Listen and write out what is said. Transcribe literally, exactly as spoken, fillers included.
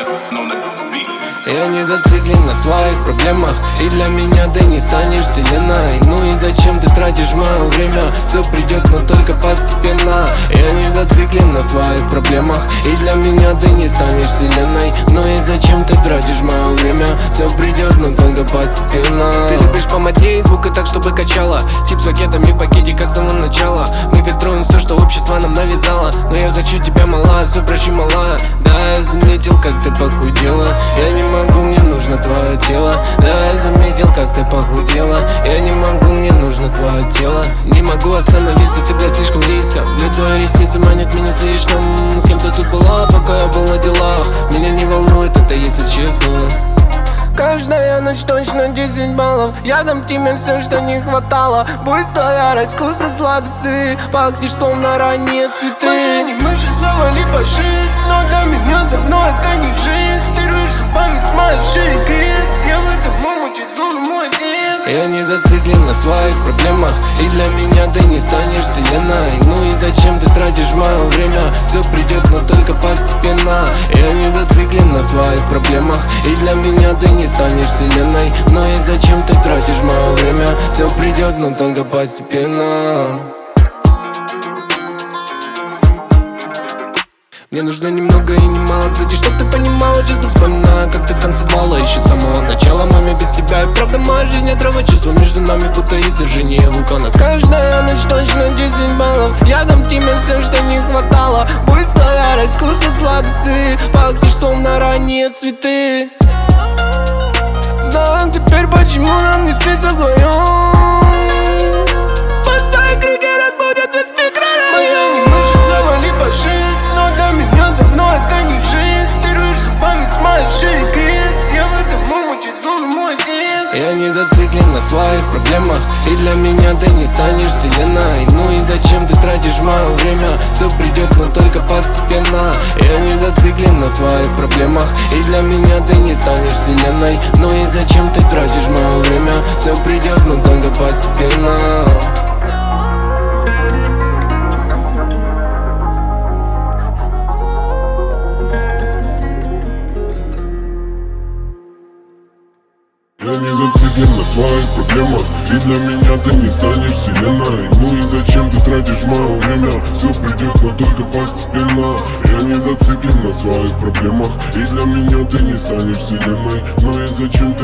Я не зациклен на своих проблемах, и для меня ты не станешь вселенной. Ну и зачем ты тратишь мое время? Все придет, но только постепенно. Я не зациклен на своих проблемах, и для меня ты не станешь вселенной. Ну и зачем ты тратишь мое время? Все придет, но только постепенно. Ты любишь помоднее звук и так, чтобы качало. Тип с пакетами в пакете, как с самого начала. Мы фильтруем все, что общество нам навязало. Но я хочу тебя, мала, все прощу, мала. Да, я заметил, как ты похудела. Я не могу, мне нужно твое тело. Да, я заметил, как ты похудела. Я не могу, мне нужно твое тело. Не могу остановиться, ты, блядь, слишком близко. Блядь, твои ресницы манят меня слишком. С кем ты тут была, пока я был на делах? Меня не волнует это, если честно. Каждая ночь точно десять баллов. Я дам тебе все, что не хватало. Пусть твоя вкус от сладости. Пахнешь словно ранние цветы. Мы не мыши, слова, либо жизнь. Но для меня давно это не жизнь. Ты рвешь зубами с моей шеи крест. Я в этом омуте, словно мой отец. Я не зациклен на своих проблемах, и для меня ты не станешь вселенной. Ну и зачем ты тратишь мое время? Все придет, но только постепенно. Я не зациклен на своих проблемах, и для меня ты не станешь вселенной. Ну и зачем ты тратишь мое время? Все придет, но только постепенно. Мне нужно немного и немало, кстати, чтоб ты понимала. Честно вспоминаю, как ты танцевала еще с самого начала. Маме, без тебя и правда моя жизнь отрава. Чувства между нами, будто извержение вулкана. Каждая ночь точно десять баллов. Я дам тебе все, что не хватало. Пусть твоя вкус от сладости. Пахнешь словно ранние цветы. Знаем теперь, почему нам не спится вдвоем. Пустые крики разбудят весь микрорайон. Моя не мыши, слова, либо жизнь. Но для меня давно это не жизнь. Ты рвешь зубами с моей шеи крест. Я в этом омуте, словно мой отец. Я не зациклен на своих проблемах, и для меня ты не станешь вселенной. Ну и зачем ты тратишь мое время? Все придет, но только постепенно. Я не зациклен на своих проблемах, и для меня ты не станешь вселенной. Ну и зачем ты тратишь мое время? Все придет, но только постепенно. Я не зациклен на своих проблемах, и для меня ты не станешь вселенной. Ну и зачем ты тратишь мое время? Все придет, но только постепенно. Я не зациклен на своих проблемах, и для меня ты не станешь вселенной. Ну и зачем ты